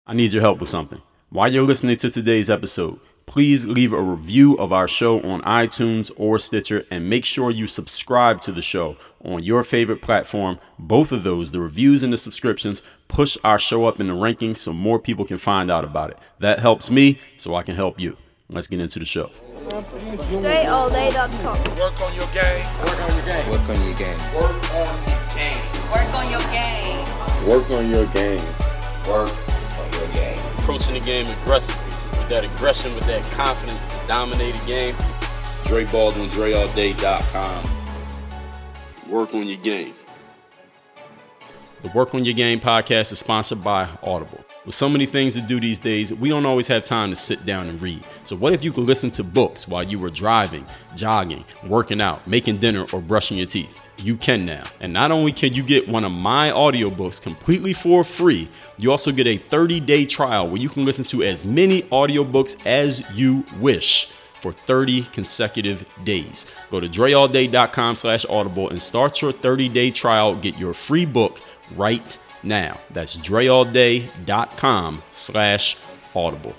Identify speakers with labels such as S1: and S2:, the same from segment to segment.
S1: I need your help with something. While you're listening to today's episode, please leave a review of our show on iTunes or Stitcher, and make sure you subscribe to the show on your favorite platform. Both of those, the reviews and the subscriptions, push our show up in the rankings so more people can find out about it. That helps me, so I can help you. Let's get into the show.
S2: DreAllDay.com.
S3: Work on your game. Work on your game.
S4: Work on your game.
S3: Work on your game.
S5: Work on your game.
S3: Work on your game.
S4: Work on your game.
S1: Approaching the game aggressively, with that aggression, with that confidence to dominate a game. Dre Baldwin, DreAllDay.com. Work on your game. The Work on Your Game podcast is sponsored by Audible. With so many things to do these days, we don't always have time to sit down and read. So what if you could listen to books while you were driving, jogging, working out, making dinner, or brushing your teeth? You can now. And not only can you get one of my audiobooks completely for free, you also get a 30-day trial where you can listen to as many audiobooks as you wish for 30 consecutive days. Go to DreAllDay.com/audible and start your 30-day trial. Get your free book right now. That's DreAllDay.com/audible.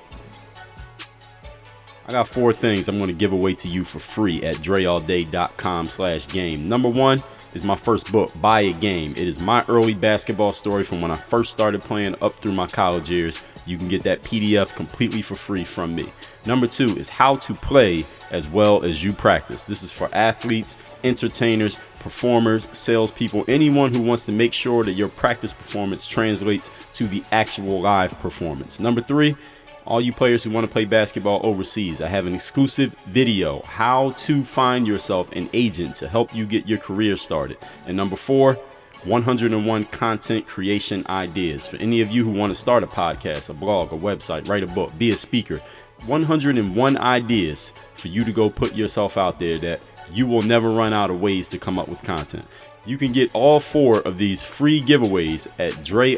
S1: I got 4 things I'm going to give away to you for free at DreAllDay.com/game. Number 1 is my first book, Buy a Game. It is my early basketball story from when I first started playing up through my college years. You can get that PDF completely for free from me. Number 2 is How to Play as Well as You Practice. This is for athletes, entertainers, performers, salespeople, anyone who wants to make sure that your practice performance translates to the actual live performance. Number 3, all you players who want to play basketball overseas, I have an exclusive video, How to Find Yourself an Agent to help you get your career started. And number 4, 101 content creation ideas for any of you who want to start a podcast, a blog, a website, write a book, be a speaker. 101 ideas for you to go put yourself out there that you will never run out of ways to come up with content. You can get all 4 of these free giveaways at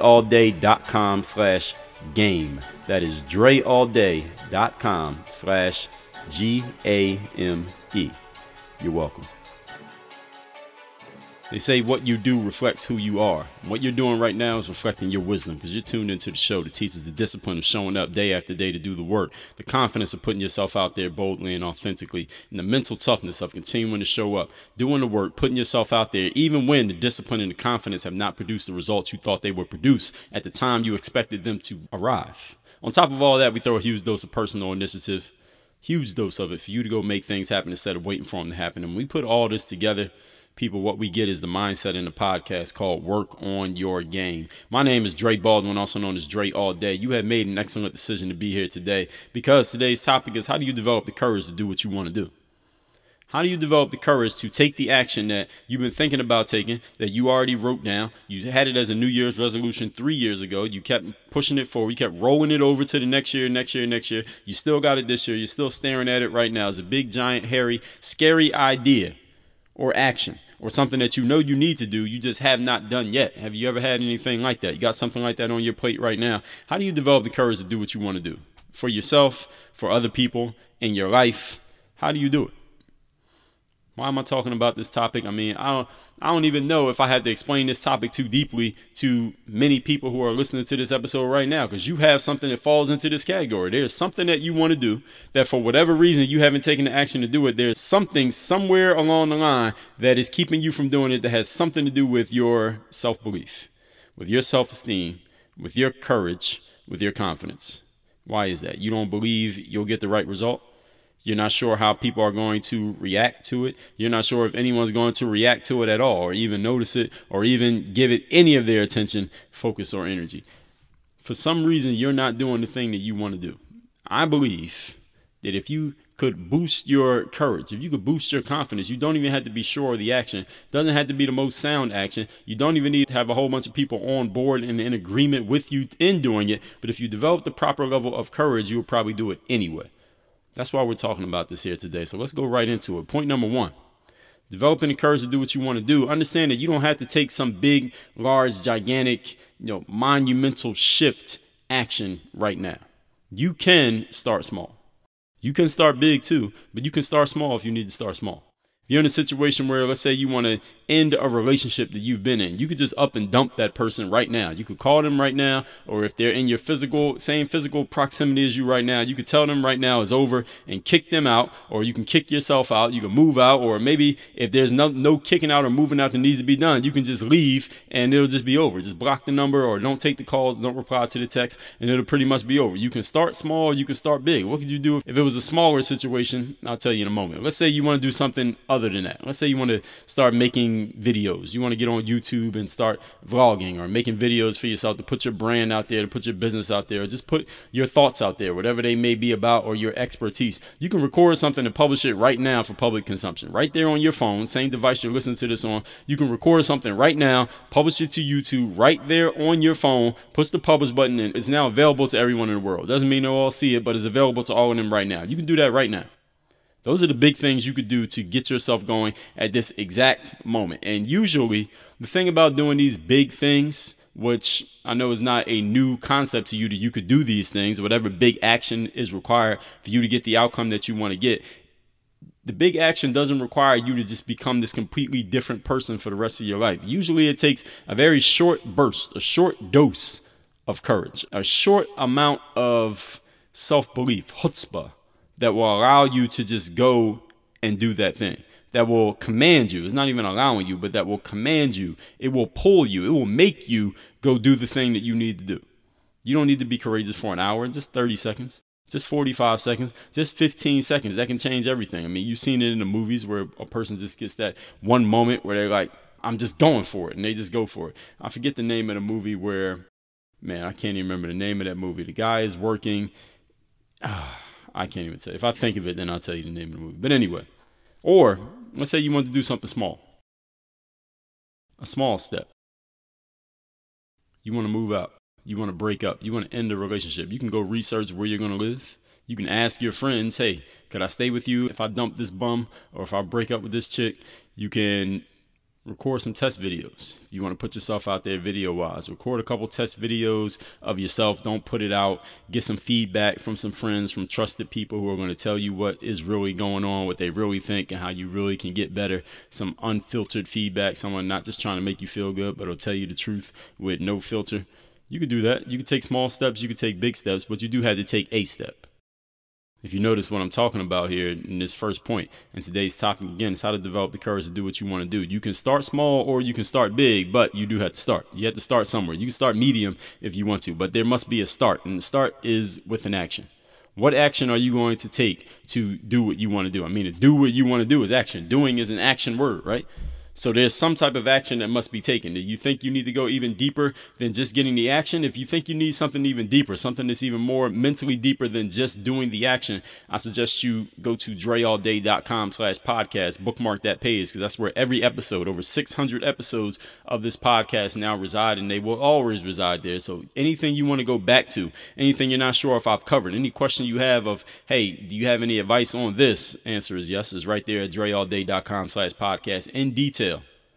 S1: DreAllDay.com/game. That is DreAllDay.com/GAME. You're welcome. They say what you do reflects who you are. What you're doing right now is reflecting your wisdom, because you're tuned into the show that teaches the discipline of showing up day after day to do the work, the confidence of putting yourself out there boldly and authentically, and the mental toughness of continuing to show up, doing the work, putting yourself out there, even when the discipline and the confidence have not produced the results you thought they would produce at the time you expected them to arrive. On top of all that, we throw a huge dose of personal initiative, huge dose of it for you to go make things happen instead of waiting for them to happen. And when we put all this together, people, what we get is the mindset in the podcast called Work on Your Game. My name is Dre Baldwin, also known as Dre All Day. You have made an excellent decision to be here today, because today's topic is, how do you develop the courage to do what you want to do? How do you develop the courage to take the action that you've been thinking about taking, that you already wrote down? You had it as a New Year's resolution 3 years ago. You kept pushing it forward. You kept rolling it over to the next year. You still got it this year. You're still staring at it right now. It's a big, giant, hairy, scary idea or action, or something that you know you need to do, you just have not done yet. Have you ever had anything like that? You got something like that on your plate right now. How do you develop the courage to do what you want to do? For yourself, for other people, in your life? How do you do it? Why am I talking about this topic? I mean, I don't even know if I had to explain this topic too deeply to many people who are listening to this episode right now, because you have something that falls into this category. There's something that you want to do that for whatever reason you haven't taken the action to do it. There's something somewhere along the line that is keeping you from doing it, that has something to do with your self-belief, with your self-esteem, with your courage, with your confidence. Why is that? You don't believe you'll get the right result? You're not sure how people are going to react to it. You're not sure if anyone's going to react to it at all, or even notice it, or even give it any of their attention, focus, or energy. For some reason, you're not doing the thing that you want to do. I believe that if you could boost your courage, if you could boost your confidence, you don't even have to be sure of the action. It doesn't have to be the most sound action. You don't even need to have a whole bunch of people on board and in agreement with you in doing it. But if you develop the proper level of courage, you will probably do it anyway. That's why we're talking about this here today. So let's go right into it. Point number 1, developing the courage to do what you want to do. Understand that you don't have to take some big, large, gigantic, monumental shift action right now. You can start small. You can start big too, but you can start small if you need to start small. If you're in a situation where, let's say you want to end a relationship that you've been in. You could just up and dump that person right now. You could call them right now, or if they're in your same physical proximity as you right now, you could tell them right now is over and kick them out, or you can kick yourself out. You can move out, or maybe if there's no kicking out or moving out that needs to be done, you can just leave and it'll just be over. Just block the number or don't take the calls, don't reply to the text, and it'll pretty much be over. You can start small, you can start big. What could you do if it was a smaller situation? I'll tell you in a moment. Let's say you want to do something other than that. Let's say you want to start making videos. You want to get on YouTube and start vlogging or making videos for yourself to put your brand out there, to put your business out there, or just put your thoughts out there, whatever they may be about, or your expertise. You can record something and publish it right now for public consumption. Right there on your phone, same device you're listening to this on. You can record something right now, publish it to YouTube right there on your phone, push the publish button, and it's now available to everyone in the world. Doesn't mean they'll all see it, but it's available to all of them right now. You can do that right now. Those are the big things you could do to get yourself going at this exact moment. And usually the thing about doing these big things, which I know is not a new concept to you, that you could do these things, whatever big action is required for you to get the outcome that you want to get. The big action doesn't require you to just become this completely different person for the rest of your life. Usually it takes a very short burst, a short dose of courage, a short amount of self-belief, chutzpah, that will allow you to just go and do that thing. That will command you. It's not even allowing you, but that will command you. It will pull you. It will make you go do the thing that you need to do. You don't need to be courageous for an hour, just 30 seconds, just 45 seconds, just 15 seconds. That can change everything. I mean, you've seen it in the movies where a person just gets that one moment where they're like, I'm just going for it, and they just go for it. I forget the name of the movie where, man, I can't even remember the name of that movie. The guy is working. I can't even tell you. If I think of it, then I'll tell you the name of the movie. But anyway, or let's say you want to do something small. A small step. You want to move out. You want to break up. You want to end a relationship. You can go research where you're going to live. You can ask your friends, hey, could I stay with you if I dump this bum or if I break up with this chick? You can record some test videos. You want to put yourself out there video-wise. Record a couple test videos of yourself. Don't put it out. Get some feedback from some friends, from trusted people who are going to tell you what is really going on, what they really think, and how you really can get better. Some unfiltered feedback. Someone not just trying to make you feel good, but will tell you the truth with no filter. You could do that. You could take small steps. You could take big steps, but you do have to take a step. If you notice what I'm talking about here in this first point, and today's topic again is how to develop the courage to do what you want to do. You can start small or you can start big, but you do have to start. You have to start somewhere. You can start medium if you want to, but there must be a start, and the start is with an action. What action are you going to take to do what you want to do? I mean, to do what you want to do is action. Doing is an action word, right? So there's some type of action that must be taken. Do you think you need to go even deeper than just getting the action? If you think you need something even deeper, something that's even more mentally deeper than just doing the action, I suggest you go to dreallday.com/podcast, bookmark that page, because that's where every episode, over 600 episodes of this podcast now reside, and they will always reside there. So anything you want to go back to, anything you're not sure if I've covered, any question you have of, hey, do you have any advice on this? Answer is yes. It's right there at dreallday.com/podcast in detail.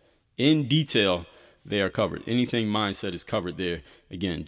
S1: In detail, they are covered. Anything mindset is covered there. Again,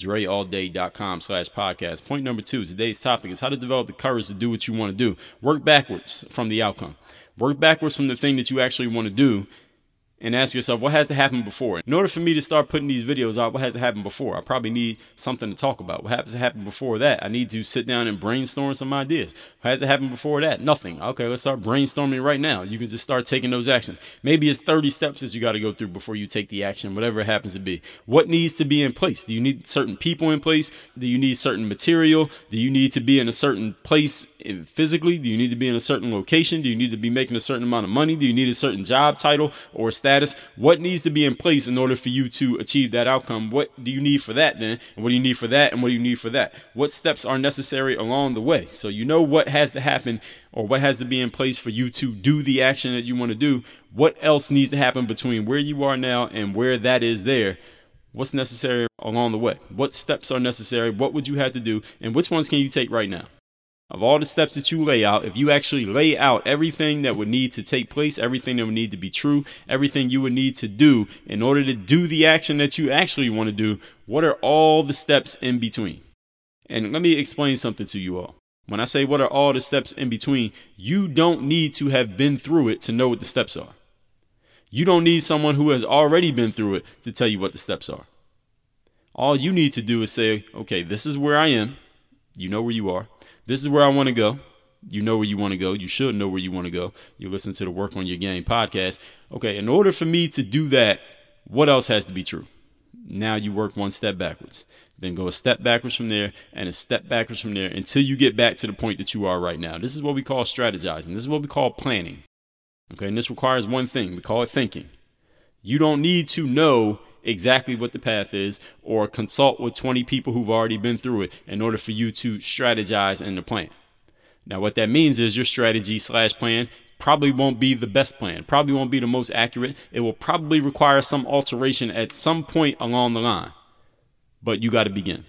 S1: dreallday.com/podcast. Point number 2, today's topic is how to develop the courage to do what you want to do. Work backwards from the outcome. Work backwards from the thing that you actually want to do, and ask yourself, what has to happen before? In order for me to start putting these videos out, what has to happen before? I probably need something to talk about. What has to happen before that? I need to sit down and brainstorm some ideas. What has to happen before that? Nothing. Okay, let's start brainstorming right now. You can just start taking those actions. Maybe it's 30 steps that you got to go through before you take the action, whatever it happens to be. What needs to be in place? Do you need certain people in place? Do you need certain material? Do you need to be in a certain place physically? Do you need to be in a certain location? Do you need to be making a certain amount of money? Do you need a certain job title or status? What needs to be in place in order for you to achieve that outcome? What do you need for that then? And what do you need for that? And what do you need for that? What steps are necessary along the way? So you know what has to happen or what has to be in place for you to do the action that you want to do. What else needs to happen between where you are now and where that is there? What's necessary along the way? What steps are necessary? What would you have to do? And which ones can you take right now? Of all the steps that you lay out, if you actually lay out everything that would need to take place, everything that would need to be true, everything you would need to do in order to do the action that you actually want to do, what are all the steps in between? And let me explain something to you all. When I say what are all the steps in between, you don't need to have been through it to know what the steps are. You don't need someone who has already been through it to tell you what the steps are. All you need to do is say, okay, this is where I am. You know where you are. This is where I want to go. You know where you want to go. You should know where you want to go. You listen to the Work on Your Game podcast. Okay, in order for me to do that, what else has to be true? Now you work one step backwards. Then go a step backwards from there and a step backwards from there until you get back to the point that you are right now. This is what we call strategizing. This is what we call planning. Okay, and this requires one thing. We call it thinking. You don't need to know exactly what the path is or consult with 20 people who've already been through it in order for you to strategize and to plan. Now, what that means is your strategy/plan probably won't be the best plan, probably won't be the most accurate. It will probably require some alteration at some point along the line, but you got to begin.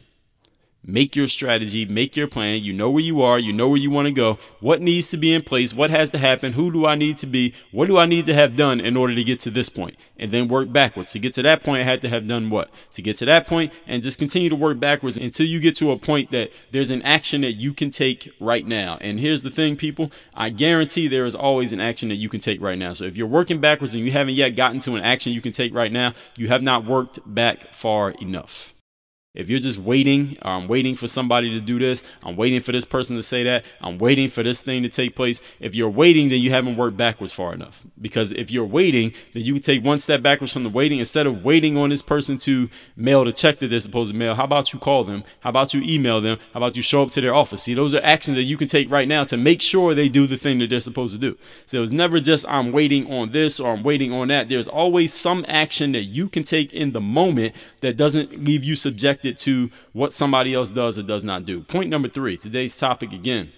S1: Make your strategy, make your plan. You know where you are. You know where you want to go. What needs to be in place? What has to happen? Who do I need to be? What do I need to have done in order to get to this point? And then work backwards. To get to that point, I had to have done what? To get to that point and just continue to work backwards until you get to a point that there's an action that you can take right now. And here's the thing, people. I guarantee there is always an action that you can take right now. So if you're working backwards and you haven't yet gotten to an action you can take right now, you have not worked back far enough. If you're just waiting, I'm waiting for somebody to do this, I'm waiting for this person to say that, I'm waiting for this thing to take place. If you're waiting, then you haven't worked backwards far enough. Because if you're waiting, then you can take one step backwards from the waiting. Instead of waiting on this person to mail the check that they're supposed to mail, how about you call them? How about you email them? How about you show up to their office? See, those are actions that you can take right now to make sure they do the thing that they're supposed to do. So it's never just I'm waiting on this or I'm waiting on that. There's always some action that you can take in the moment that doesn't leave you subjected to what somebody else does or does not do. Point number 3, today's topic again.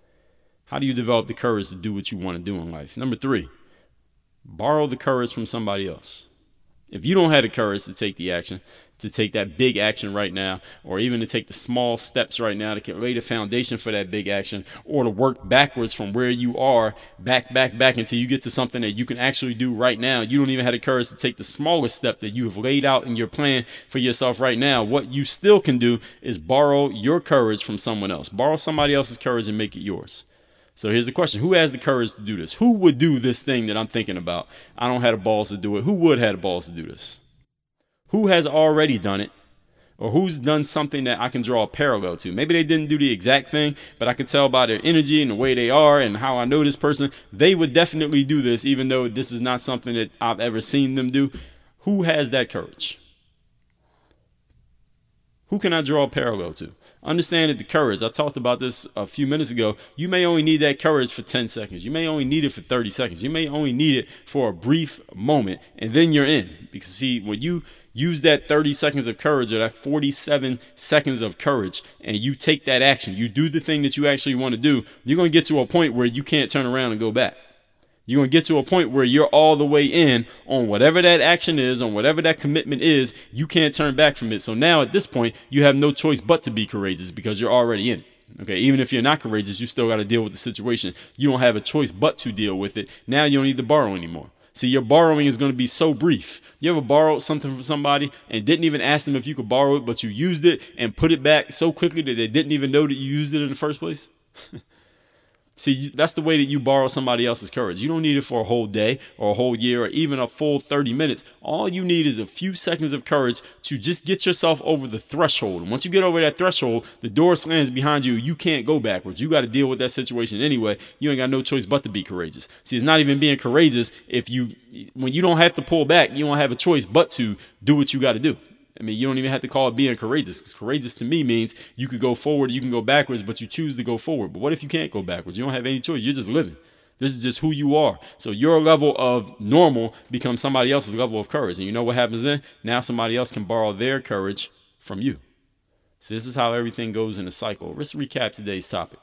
S1: How do you develop the courage to do what you want to do in life? Number 3, borrow the courage from somebody else. If you don't have the courage to take the action, to take that big action right now, or even to take the small steps right now to lay the foundation for that big action, or to work backwards from where you are, back until you get to something that you can actually do right now. You don't even have the courage to take the smallest step that you have laid out in your plan for yourself right now. What you still can do is borrow your courage from someone else. Borrow somebody else's courage and make it yours. So here's the question. Who has the courage to do this? Who would do this thing that I'm thinking about? I don't have the balls to do it. Who would have the balls to do this? Who has already done it? Or who's done something that I can draw a parallel to? Maybe they didn't do the exact thing, but I can tell by their energy and the way they are and how I know this person, they would definitely do this, even though this is not something that I've ever seen them do. Who has that courage? Who can I draw a parallel to? Understand that the courage, I talked about this a few minutes ago, you may only need that courage for 10 seconds. You may only need it for 30 seconds. You may only need it for a brief moment, and then you're in. Because see, when you use that 30 seconds of courage or that 47 seconds of courage and you take that action, you do the thing that you actually want to do, you're going to get to a point where you can't turn around and go back. You're going to get to a point where you're all the way in on whatever that action is, on whatever that commitment is. You can't turn back from it. So now at this point, you have no choice but to be courageous because you're already in it. Okay, even if you're not courageous, you still got to deal with the situation. You don't have a choice but to deal with it. Now you don't need to borrow anymore. See, your borrowing is going to be so brief. You ever borrowed something from somebody and didn't even ask them if you could borrow it, but you used it and put it back so quickly that they didn't even know that you used it in the first place? See, that's the way that you borrow somebody else's courage. You don't need it for a whole day or a whole year or even a full 30 minutes. All you need is a few seconds of courage to just get yourself over the threshold. And once you get over that threshold, the door slams behind you. You can't go backwards. You got to deal with that situation anyway. You ain't got no choice but to be courageous. See, it's not even being courageous when you don't have to pull back, you don't have a choice but to do what you got to do. I mean, you don't even have to call it being courageous, because courageous to me means you could go forward, you can go backwards, but you choose to go forward. But what if you can't go backwards? You don't have any choice. You're just living. This is just who you are. So your level of normal becomes somebody else's level of courage. And you know what happens then? Now somebody else can borrow their courage from you. So this is how everything goes in a cycle. Let's recap today's topic.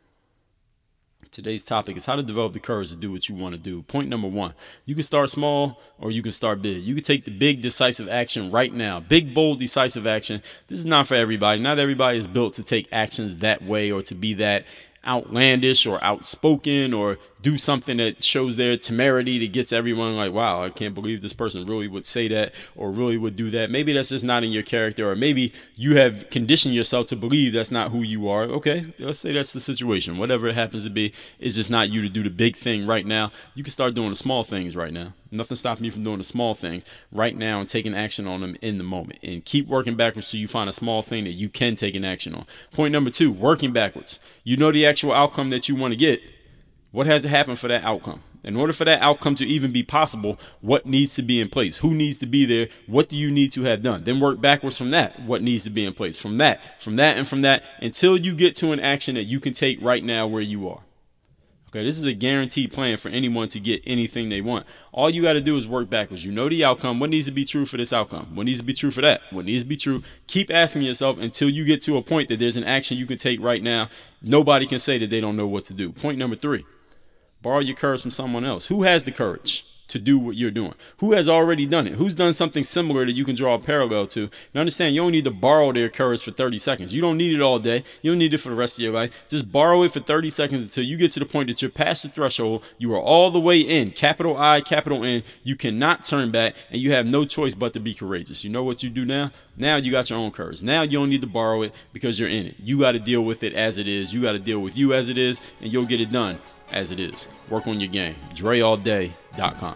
S1: Today's topic is how to develop the courage to do what you want to do. Point number 1, you can start small or you can start big. You can take the big decisive action right now. Big, bold, decisive action. This is not for everybody. Not everybody is built to take actions that way or to be that outlandish or outspoken or do something that shows their temerity that gets everyone like, wow, I can't believe this person really would say that or really would do that. Maybe that's just not in your character, or maybe you have conditioned yourself to believe that's not who you are. Okay, let's say that's the situation. Whatever it happens to be, it's just not you to do the big thing right now. You can start doing the small things right now. Nothing stopping you from doing the small things right now and taking action on them in the moment. And keep working backwards till you find a small thing that you can take an action on. Point number 2, working backwards. You know the actual outcome that you want to get. What has to happen for that outcome? In order for that outcome to even be possible, what needs to be in place? Who needs to be there? What do you need to have done? Then work backwards from that. What needs to be in place? From that, until you get to an action that you can take right now where you are. Okay, this is a guaranteed plan for anyone to get anything they want. All you got to do is work backwards. You know the outcome. What needs to be true for this outcome? What needs to be true for that? What needs to be true? Keep asking yourself until you get to a point that there's an action you can take right now. Nobody can say that they don't know what to do. Point number 3. Borrow your courage from someone else. Who has the courage to do what you're doing? Who has already done it? Who's done something similar that you can draw a parallel to? And understand, you don't need to borrow their courage for 30 seconds. You don't need it all day. You don't need it for the rest of your life. Just borrow it for 30 seconds until you get to the point that you're past the threshold. You are all the way in. Capital I, capital N. You cannot turn back, and you have no choice but to be courageous. You know what you do now? Now you got your own courage. Now you don't need to borrow it because you're in it. You got to deal with it as it is. You got to deal with you as it is, and you'll get it done as it is. Work on your game. DreAllDay.com.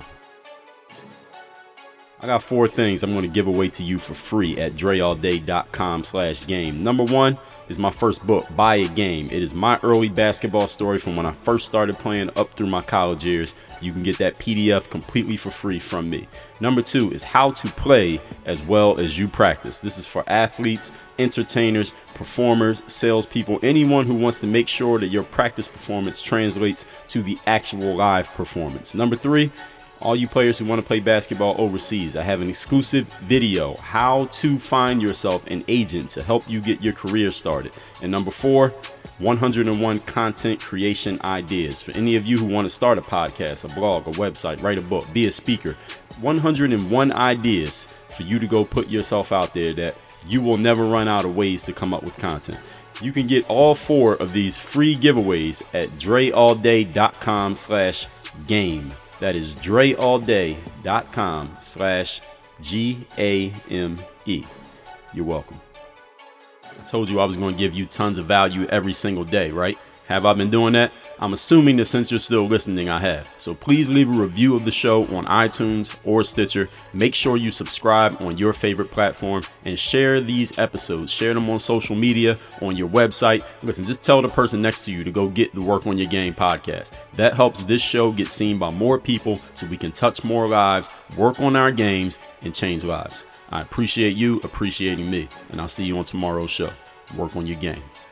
S1: I got 4 things I'm going to give away to you for free at DreAllDay.com/game. Number 1 is my first book, Buy a Game. It is my early basketball story from when I first started playing up through my college years. You can get that PDF completely for free from me. Number 2 is How to Play as Well as You Practice. This is for athletes, entertainers, performers, salespeople, anyone who wants to make sure that your practice performance translates to the actual live performance. Number 3, all you players who want to play basketball overseas, I have an exclusive video, How to Find Yourself an Agent to help you get your career started. And number 4, 101 content creation ideas. For any of you who want to start a podcast, a blog, a website, write a book, be a speaker, 101 ideas for you to go put yourself out there that you will never run out of ways to come up with content. You can get all 4 of these free giveaways at DreAllDay.com/game. That is DreAllDay.com/GAME. You're welcome. I told you I was going to give you tons of value every single day, right? Have I been doing that? I'm assuming that since you're still listening, I have. So please leave a review of the show on iTunes or Stitcher. Make sure you subscribe on your favorite platform and share these episodes. Share them on social media, on your website. Listen, just tell the person next to you to go get the Work on Your Game podcast. That helps this show get seen by more people so we can touch more lives, work on our games, and change lives. I appreciate you appreciating me, and I'll see you on tomorrow's show. Work on your game.